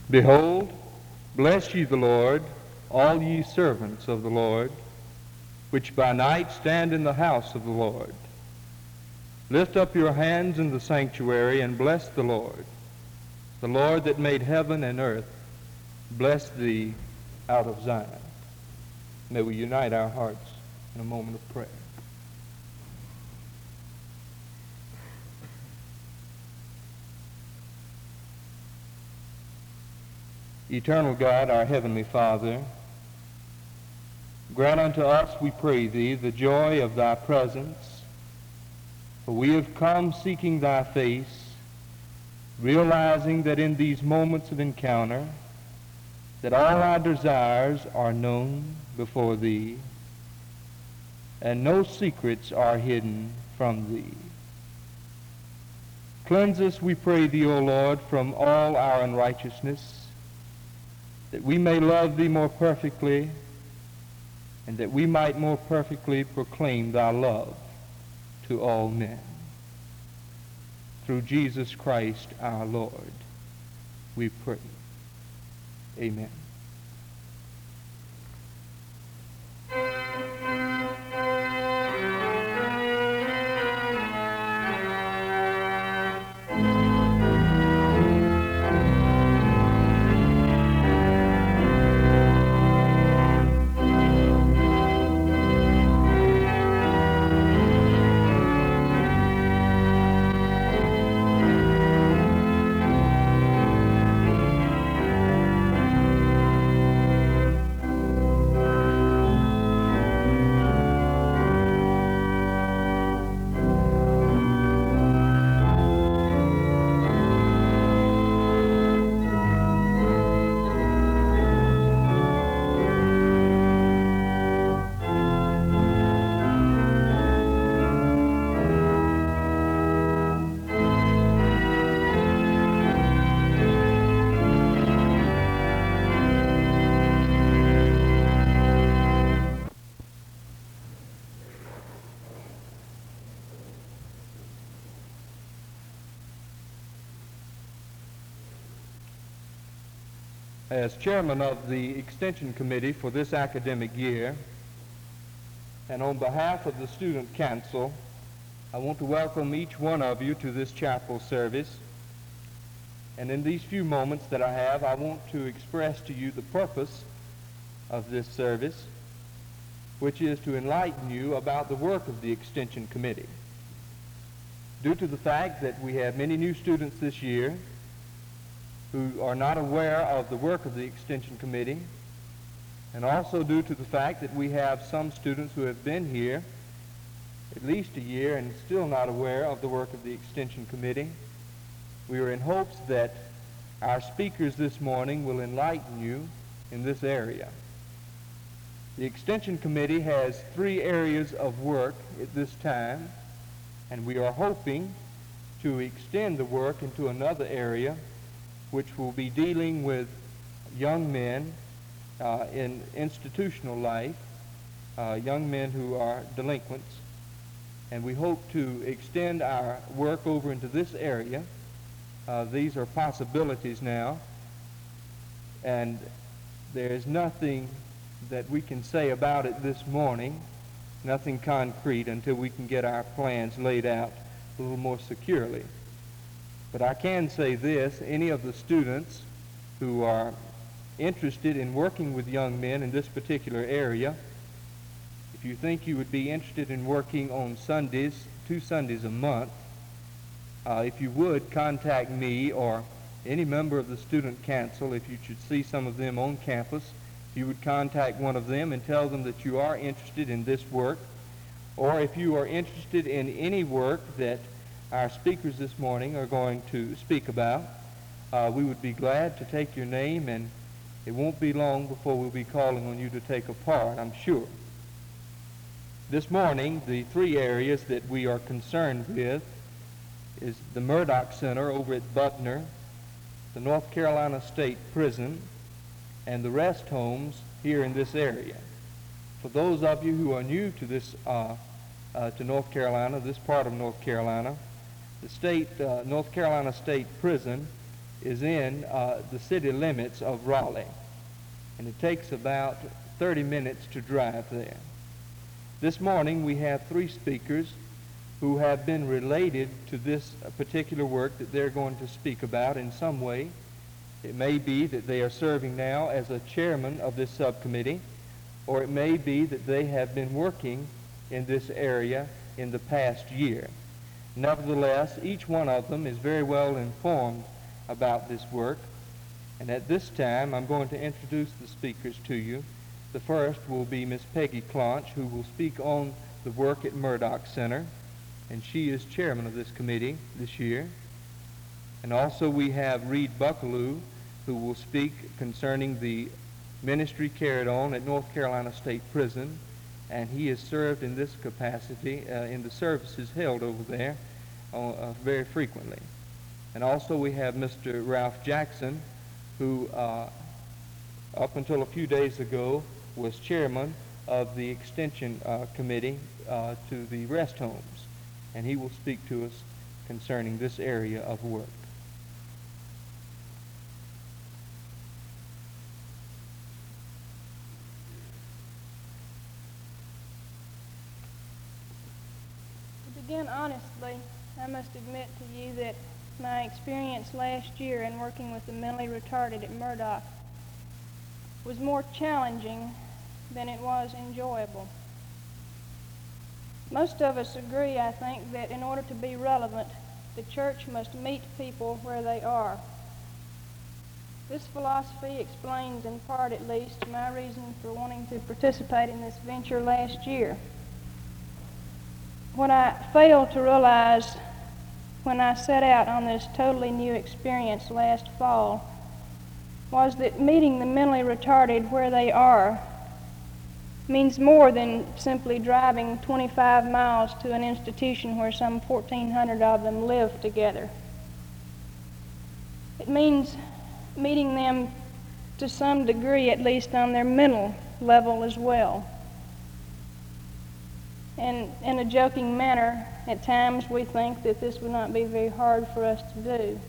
Behold, bless ye the Lord, all ye servants of the Lord, which by night stand in the house of the Lord. Lift up your hands in the sanctuary and bless the Lord that made heaven and earth. Bless thee out of Zion. May we unite our hearts in a moment of prayer. Eternal God, our heavenly Father, grant unto us, we pray thee, the joy of thy presence, for we have come seeking thy face, realizing that in these moments of encounter, that all our desires are known before thee, and no secrets are hidden from thee. Cleanse us, we pray thee, O Lord, from all our unrighteousness, that we may love thee more perfectly, and that we might more perfectly proclaim thy love to all men. Through Jesus Christ our Lord, we pray. Amen. As chairman of the Extension Committee for this academic year, and on behalf of the Student Council, I want to welcome each one of you to this chapel service. And in these few moments that I have, I want to express to you the purpose of this service, which is to enlighten you about the work of the Extension Committee. Due to the fact that we have many new students this year who are not aware of the work of the Extension Committee, and also due to the fact that we have some students who have been here at least a year and still not aware of the work of the Extension Committee, we are in hopes that our speakers this morning will enlighten you in this area. The Extension Committee has 3 areas of work at this time, and we are hoping to extend the work into another area, which will be dealing with young men in institutional life, young men who are delinquents. And we hope to extend our work over into this area. These are possibilities now, and there is nothing that we can say about it this morning, nothing concrete, until we can get our plans laid out a little more securely. But I can say this: any of the students who are interested in working with young men in this particular area, if you think you would be interested in working on Sundays, 2 Sundays a month, if you would contact me or any member of the Student Council. If you should see some of them on campus, you would contact one of them and tell them that you are interested in this work. Or if you are interested in any work that our speakers this morning are going to speak about, we would be glad to take your name, and it won't be long before we'll be calling on you to take a part, I'm sure. This morning, the 3 areas that we are concerned with is the Murdoch Center over at Buckner, the North Carolina State Prison, and the rest homes here in this area. For those of you who are new to this, to North Carolina, this part of North Carolina, the North Carolina State Prison is in the city limits of Raleigh, and it takes about 30 minutes to drive there. This morning we have 3 speakers who have been related to this particular work that they're going to speak about in some way. It may be that they are serving now as a chairman of this subcommittee, or it may be that they have been working in this area in the past year. Nevertheless, each one of them is very well informed about this work, and at this time I'm going to introduce the speakers to you. The first will be Miss Peggy Claunch, who will speak on the work at Murdock Center, and she is chairman of this committee this year. And also we have Reed Buckaloo, who will speak concerning the ministry carried on at North Carolina State Prison, and he has served in this capacity in the services held over there very frequently. And also we have Mr. Ralph Jackson, who up until a few days ago was chairman of the extension committee to the rest homes, and he will speak to us concerning this area of work. To begin honestly, I must admit to you that my experience last year in working with the mentally retarded at Murdock was more challenging than it was enjoyable. Most of us agree, I think, that in order to be relevant, the church must meet people where they are. This philosophy explains, in part at least, my reason for wanting to participate in this venture last year. What I failed to realize when I set out on this totally new experience last fall was that meeting the mentally retarded where they are means more than simply driving 25 miles to an institution where some 1,400 of them live together. It means meeting them to some degree, at least on their mental level as well. And in a joking manner, at times we think that this would not be very hard for us to do.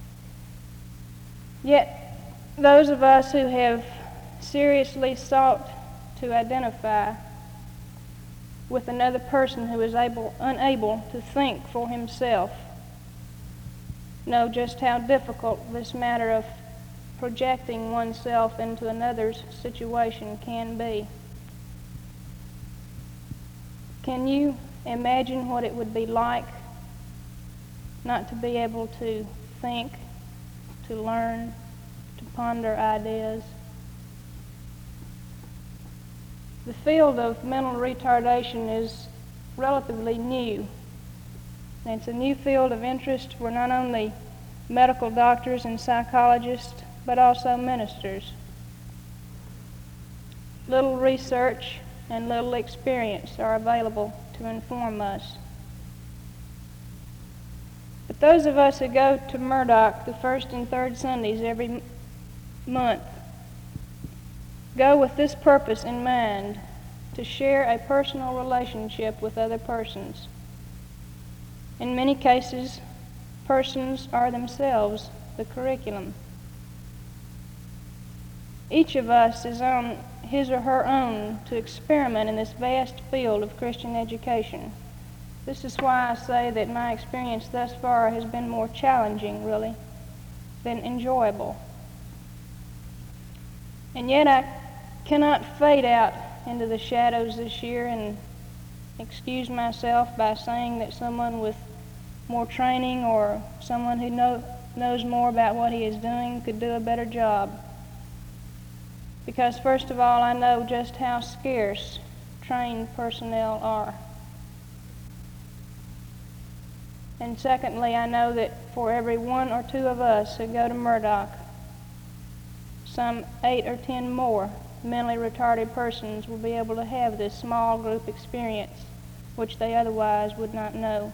Yet, those of us who have seriously sought to identify with another person who is unable to think for himself know just how difficult this matter of projecting oneself into another's situation can be. Can you imagine what it would be like not to be able to think, to learn, to ponder ideas? The field of mental retardation is relatively new. And it's a new field of interest for not only medical doctors and psychologists, but also ministers. Little research and little experience are available to inform us. But those of us who go to Murdock the first and third Sundays every month go with this purpose in mind: to share a personal relationship with other persons. In many cases, persons are themselves the curriculum. Each of us is on his or her own to experiment in this vast field of Christian education. This is why I say that my experience thus far has been more challenging, really, than enjoyable. And yet I cannot fade out into the shadows this year and excuse myself by saying that someone with more training or someone who knows more about what he is doing could do a better job. Because first of all, I know just how scarce trained personnel are. And secondly, I know that for every 1 or 2 of us who go to Murdock, some 8 or 10 more mentally retarded persons will be able to have this small group experience, which they otherwise would not know.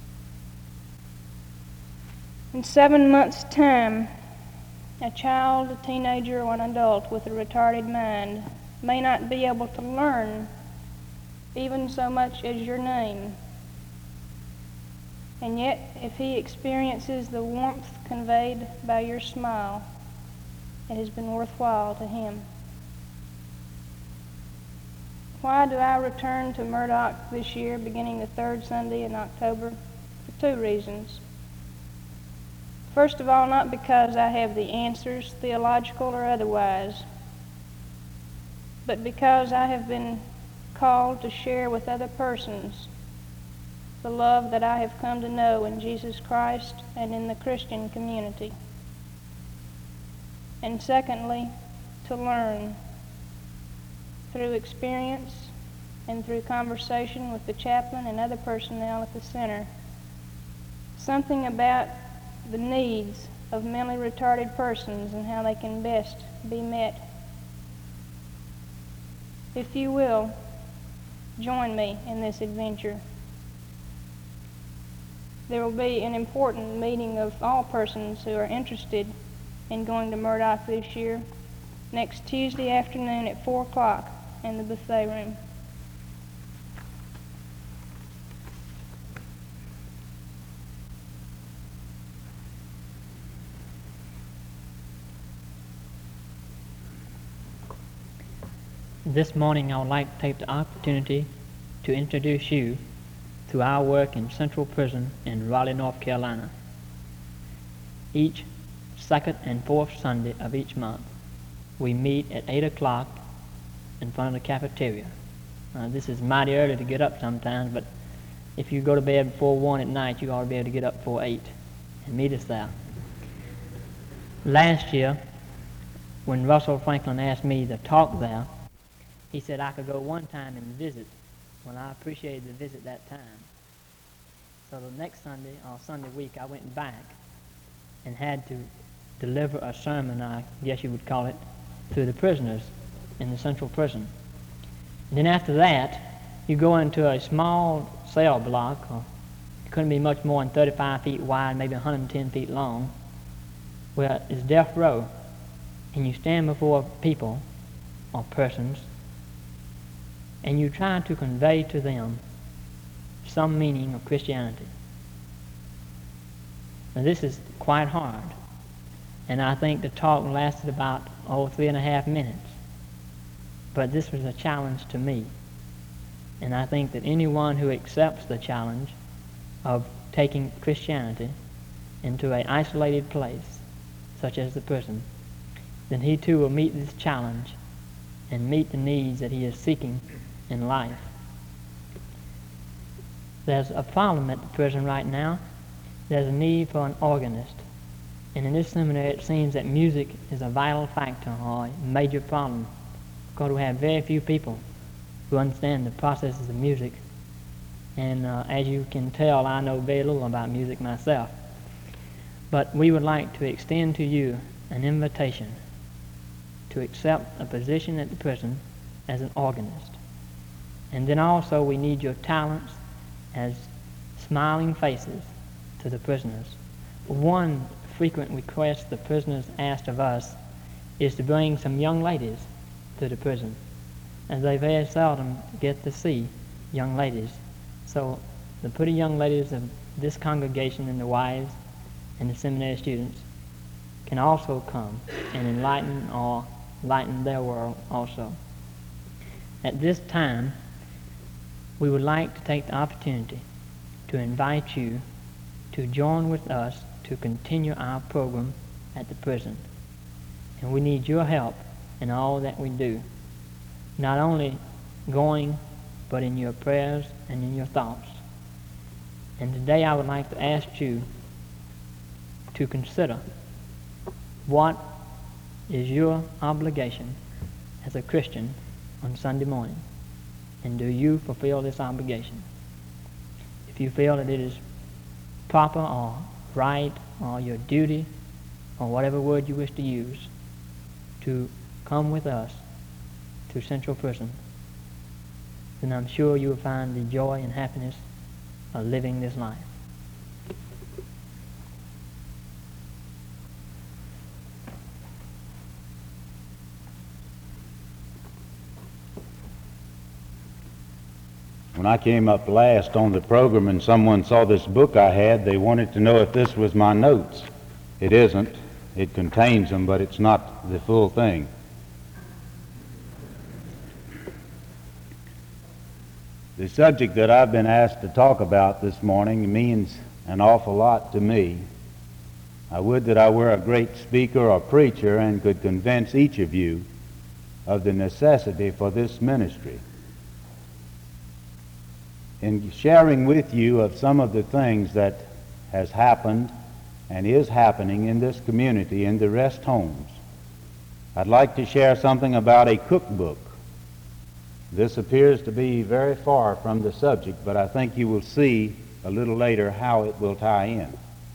In 7 months' time, a child, a teenager, or an adult with a retarded mind may not be able to learn even so much as your name. And yet, if he experiences the warmth conveyed by your smile, it has been worthwhile to him. Why do I return to Murdoch this year, beginning the third Sunday in October? For two reasons. First of all, not because I have the answers, theological or otherwise, but because I have been called to share with other persons the love that I have come to know in Jesus Christ and in the Christian community. And secondly, to learn through experience and through conversation with the chaplain and other personnel at the center something about the needs of mentally retarded persons and how they can best be met. If you will, join me in this adventure. There will be an important meeting of all persons who are interested in going to Murdoch this year, next Tuesday afternoon at 4 o'clock in the buffet room. This morning I would like to take the opportunity to introduce you to our work in Central Prison in Raleigh, North Carolina. Each second and fourth Sunday of each month, we meet at 8 o'clock in front of the cafeteria. This is mighty early to get up sometimes, but if you go to bed before 1 at night, you ought to be able to get up before 8 and meet us there. Last year, when Russell Franklin asked me to talk there, he said I could go one time and visit. Well, I appreciated the visit that time. So the next Sunday, or Sunday week, I went back and had to deliver a sermon, I guess you would call it, to the prisoners in the Central Prison. And then after that, you go into a small cell block, or it couldn't be much more than 35 feet wide, maybe 110 feet long, where it's death row. And you stand before people or persons, and you try to convey to them some meaning of Christianity. Now this is quite hard, and I think the talk lasted about 3.5 minutes. But this was a challenge to me, and I think that anyone who accepts the challenge of taking Christianity into an isolated place, such as the prison, then he too will meet this challenge and meet the needs that he is seeking in life. There's a problem at the prison right now. There's a need for an organist. And in this seminary it seems that music is a vital factor or a major problem, because we have very few people who understand the processes of music. And as you can tell, I know very little about music myself. But we would like to extend to you an invitation to accept a position at the prison as an organist. And then also we need your talents as smiling faces to the prisoners. One frequent request the prisoners asked of us is to bring some young ladies to the prison, as they very seldom get to see young ladies. So the pretty young ladies of this congregation and the wives and the seminary students can also come and enlighten or lighten their world also. At this time, we would like to take the opportunity to invite you to join with us to continue our program at the prison. And we need your help in all that we do, not only going, but in your prayers and in your thoughts. And today I would like to ask you to consider what is your obligation as a Christian on Sunday morning, and do you fulfill this obligation? If you feel that it is proper or right or your duty or whatever word you wish to use to come with us to Central Prison, then I'm sure you will find the joy and happiness of living this life. When I came up last on the program and someone saw this book I had, they wanted to know if this was my notes. It isn't. It contains them, but it's not the full thing. The subject that I've been asked to talk about this morning means an awful lot to me. I would that I were a great speaker or preacher and could convince each of you of the necessity for this ministry. In sharing with you of some of the things that has happened and is happening in this community, in the rest homes, I'd like to share something about a cookbook. This appears to be very far from the subject, but I think you will see a little later how it will tie in.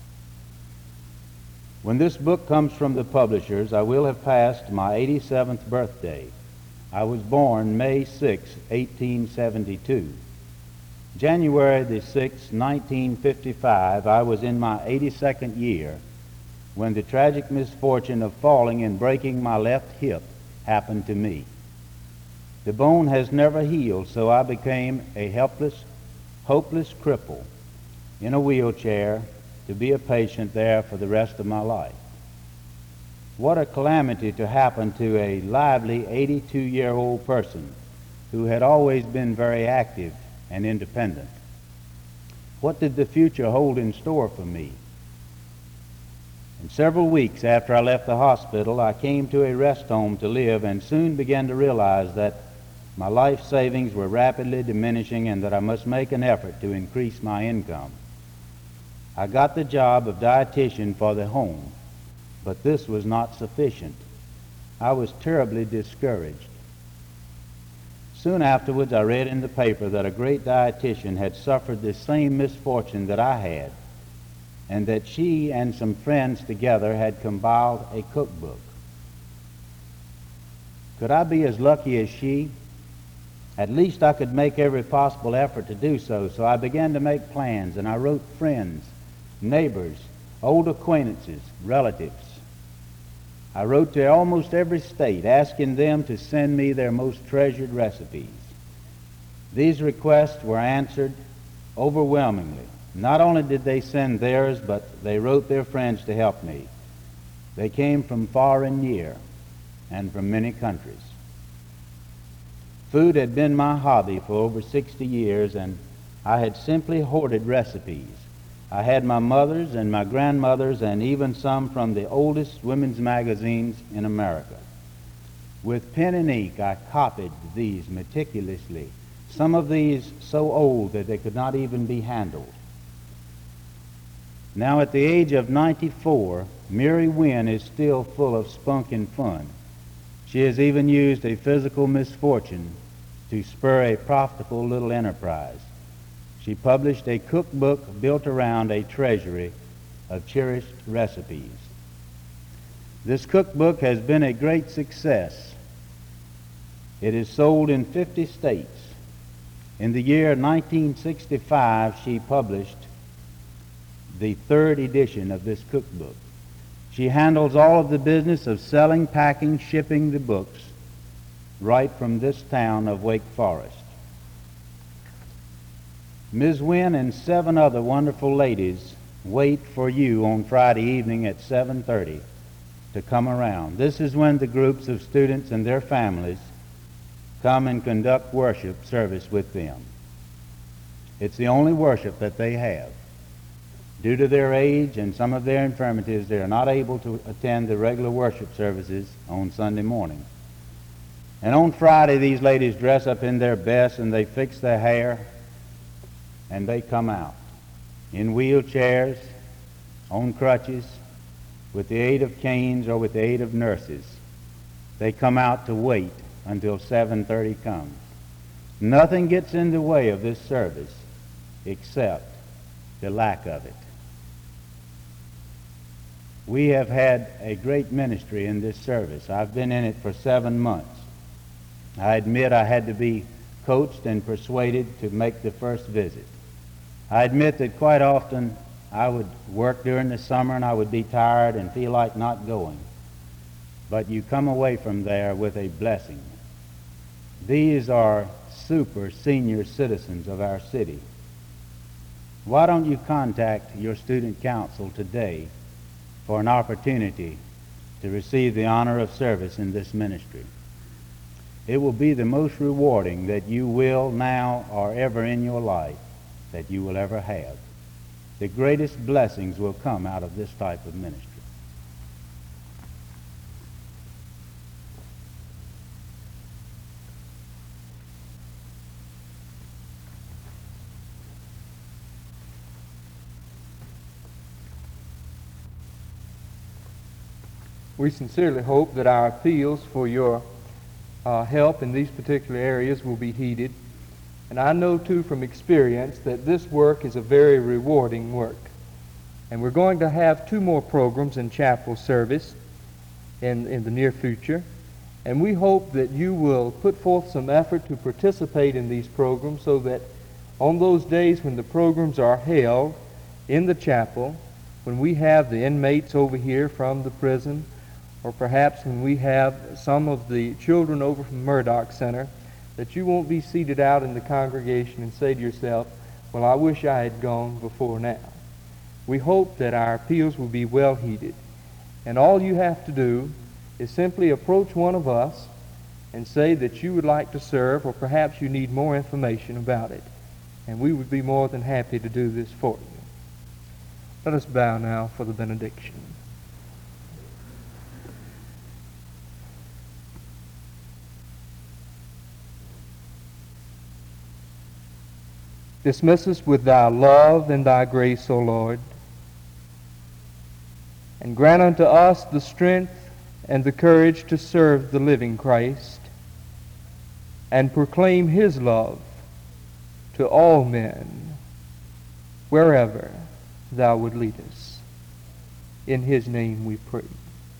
When this book comes from the publishers, I will have passed my 87th birthday. I was born May 6, 1872. January the 6th, 1955, I was in my 82nd year when the tragic misfortune of falling and breaking my left hip happened to me. The bone has never healed, so I became a helpless, hopeless cripple in a wheelchair to be a patient there for the rest of my life. What a calamity to happen to a lively 82-year-old person who had always been very active and independent. What did the future hold in store for me? And several weeks after I left the hospital, I came to a rest home to live and soon began to realize that my life savings were rapidly diminishing and that I must make an effort to increase my income. I got the job of dietitian for the home, but this was not sufficient. I was terribly discouraged. Soon afterwards, I read in the paper that a great dietitian had suffered the same misfortune that I had, and that she and some friends together had compiled a cookbook. Could I be as lucky as she? At least I could make every possible effort to do so, so I began to make plans, and I wrote friends, neighbors, old acquaintances, relatives. I wrote to almost every state, asking them to send me their most treasured recipes. These requests were answered overwhelmingly. Not only did they send theirs, but they wrote their friends to help me. They came from far and near, and from many countries. Food had been my hobby for over 60 years, and I had simply hoarded recipes. I had my mother's and my grandmother's and even some from the oldest women's magazines in America. With pen and ink, I copied these meticulously, some of these so old that they could not even be handled. Now, at the age of 94, Mary Wynn is still full of spunk and fun. She has even used a physical misfortune to spur a profitable little enterprise. She published a cookbook built around a treasury of cherished recipes. This cookbook has been a great success. It is sold in 50 states. In the year 1965, she published the third edition of this cookbook. She handles all of the business of selling, packing, shipping the books right from this town of Wake Forest. Ms. Wynn and 7 other wonderful ladies wait for you on Friday evening at 7:30 to come around. This is when the groups of students and their families come and conduct worship service with them. It's the only worship that they have. Due to their age and some of their infirmities, they are not able to attend the regular worship services on Sunday morning. And on Friday, these ladies dress up in their best and they fix their hair and they come out in wheelchairs, on crutches, with the aid of canes or with the aid of nurses. They come out to wait until 7:30 comes. Nothing gets in the way of this service except the lack of it. We have had a great ministry in this service. I've been in it for 7 months. I admit I had to be coached and persuaded to make the first visit. I admit that quite often I would work during the summer and I would be tired and feel like not going. But you come away from there with a blessing. These are super senior citizens of our city. Why don't you contact your student council today for an opportunity to receive the honor of service in this ministry? It will be the most rewarding that you will now or ever in your life that you will ever have. The greatest blessings will come out of this type of ministry. We sincerely hope that our appeals for your help in these particular areas will be heeded. And I know, too, from experience that this work is a very rewarding work. And we're going to have 2 more programs in chapel service in the near future. And we hope that you will put forth some effort to participate in these programs so that on those days when the programs are held in the chapel, when we have the inmates over here from the prison, or perhaps when we have some of the children over from Murdoch Center, that you won't be seated out in the congregation and say to yourself, well, I wish I had gone before now. We hope that our appeals will be well heeded. And all you have to do is simply approach one of us and say that you would like to serve, or perhaps you need more information about it. And we would be more than happy to do this for you. Let us bow now for the benediction. Dismiss us with thy love and thy grace, O Lord, and grant unto us the strength and the courage to serve the living Christ and proclaim his love to all men wherever thou would lead us. In his name we pray.